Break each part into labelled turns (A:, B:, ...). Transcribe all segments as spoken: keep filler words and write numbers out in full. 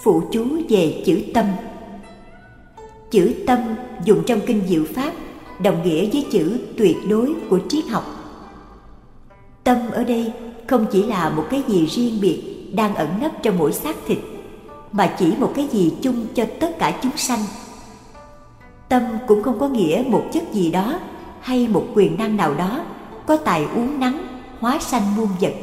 A: Phụ chú về chữ tâm. Chữ tâm dùng trong kinh Diệu Pháp đồng nghĩa với chữ tuyệt đối của triết học. Tâm ở đây không chỉ là một cái gì riêng biệt đang ẩn nấp trong mỗi xác thịt, mà chỉ một cái gì chung cho tất cả chúng sanh. Tâm cũng không có nghĩa một chất gì đó hay một quyền năng nào đó có tài uốn nắn, hóa sanh muôn vật.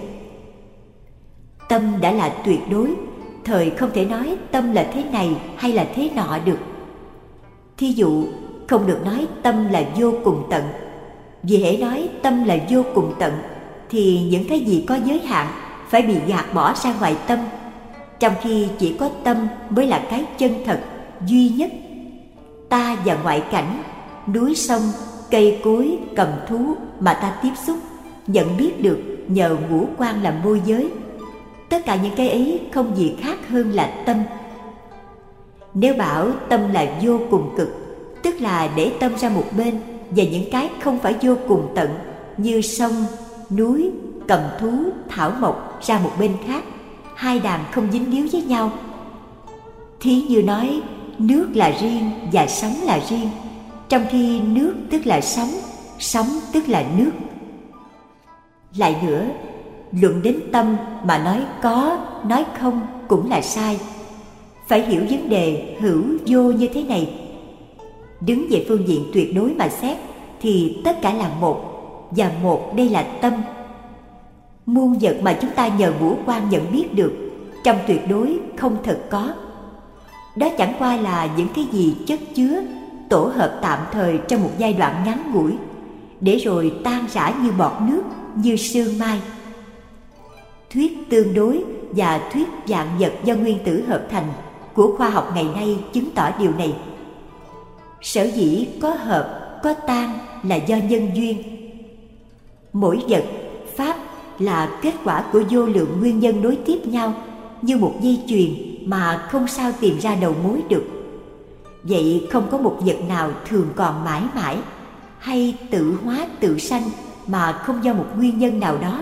A: Tâm đã là tuyệt đối, thời không thể nói tâm là thế này hay là thế nọ được. Thí dụ, không được nói tâm là vô cùng tận, vì hễ nói tâm là vô cùng tận thì những cái gì có giới hạn phải bị gạt bỏ ra ngoài tâm, trong khi chỉ có tâm mới là cái chân thật, duy nhất. Ta và ngoại cảnh, núi sông, cây cối, cầm thú mà ta tiếp xúc, nhận biết được nhờ ngũ quan làm môi giới. Tất cả những cái ấy không gì khác hơn là tâm. Nếu bảo tâm là vô cùng cực, tức là để tâm ra một bên và những cái không phải vô cùng tận như sông, núi, cầm thú, thảo mộc ra một bên khác, hai đàn không dính líu với nhau. Thí như nói nước là riêng và sóng là riêng, trong khi nước tức là sóng, sóng tức là nước. Lại nữa, luận đến tâm mà nói có, nói không cũng là sai. Phải hiểu vấn đề hữu vô như thế này. Đứng về phương diện tuyệt đối mà xét thì tất cả là một, và một đây là tâm. Muôn vật mà chúng ta nhờ ngũ quan nhận biết được, trong tuyệt đối không thật có. Đó chẳng qua là những cái gì chất chứa, tổ hợp tạm thời trong một giai đoạn ngắn ngủi, để rồi tan rã như bọt nước, như sương mai. Thuyết tương đối và thuyết vạn vật do nguyên tử hợp thành của khoa học ngày nay chứng tỏ điều này. Sở dĩ có hợp, có tan là do nhân duyên. Mỗi vật, pháp là kết quả của vô lượng nguyên nhân nối tiếp nhau như một dây chuyền mà không sao tìm ra đầu mối được. Vậy không có một vật nào thường còn mãi mãi, hay tự hóa tự sanh mà không do một nguyên nhân nào đó.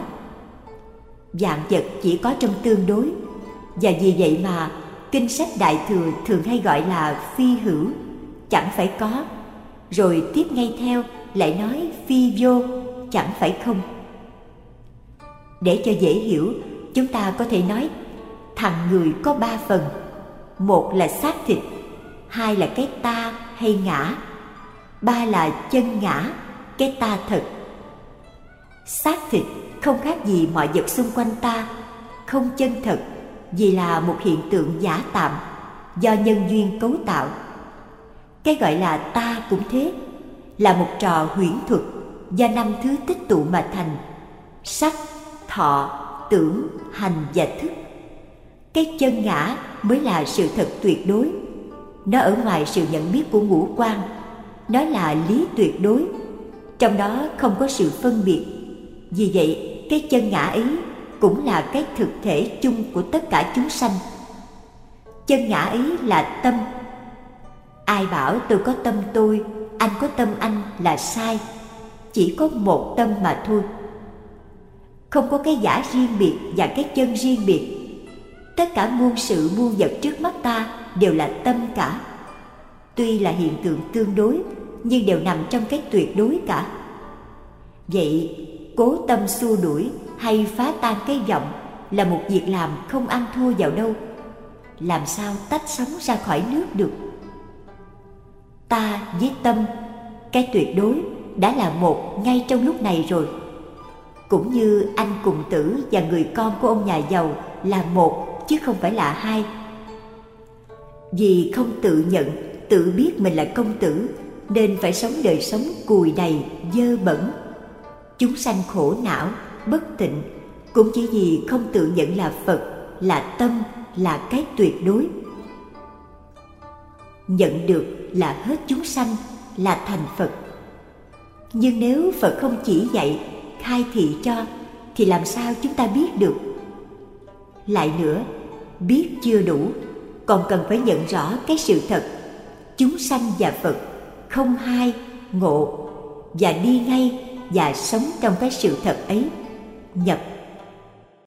A: Vạn vật chỉ có trong tương đối, và vì vậy mà kinh sách Đại Thừa thường hay gọi là phi hữu, chẳng phải có, rồi tiếp ngay theo lại nói phi vô, chẳng phải không. Để cho dễ hiểu, chúng ta có thể nói thằng người có ba phần. Một là xác thịt, hai là cái ta hay ngã, ba là chân ngã, cái ta thật. Xác thịt không khác gì mọi vật xung quanh ta, không chân thật, vì là một hiện tượng giả tạm, do nhân duyên cấu tạo. Cái gọi là ta cũng thế, là một trò huyễn thuật do năm thứ tích tụ mà thành: sắc, thọ, tưởng, hành và thức. Cái chân ngã mới là sự thật tuyệt đối. Nó ở ngoài sự nhận biết của ngũ quan. Nó là lý tuyệt đối, trong đó không có sự phân biệt. Vì vậy, cái chân ngã ấy cũng là cái thực thể chung của tất cả chúng sanh. Chân ngã ấy là tâm. Ai bảo tôi có tâm tôi, anh có tâm anh là sai. Chỉ có một tâm mà thôi. Không có cái giả riêng biệt và cái chân riêng biệt. Tất cả muôn sự muôn vật trước mắt ta đều là tâm cả. Tuy là hiện tượng tương đối, nhưng đều nằm trong cái tuyệt đối cả. Vậy, cố tâm xua đuổi hay phá tan cái vọng là một việc làm không ăn thua vào đâu. Làm sao tách sống ra khỏi nước được? Ta với tâm, cái tuyệt đối đã là một ngay trong lúc này rồi. Cũng như anh cùng tử và người con của ông nhà giàu là một chứ không phải là hai. Vì không tự nhận, tự biết mình là công tử, nên phải sống đời sống cùi đầy, dơ bẩn. Chúng sanh khổ não, bất tịnh, cũng chỉ vì không tự nhận là Phật, là tâm, là cái tuyệt đối. Nhận được là hết chúng sanh, là thành Phật. Nhưng nếu Phật không chỉ dạy, khai thị cho, thì làm sao chúng ta biết được? Lại nữa, biết chưa đủ, còn cần phải nhận rõ cái sự thật chúng sanh và Phật không hai, ngộ, và đi ngay và sống trong cái sự thật ấy, nhập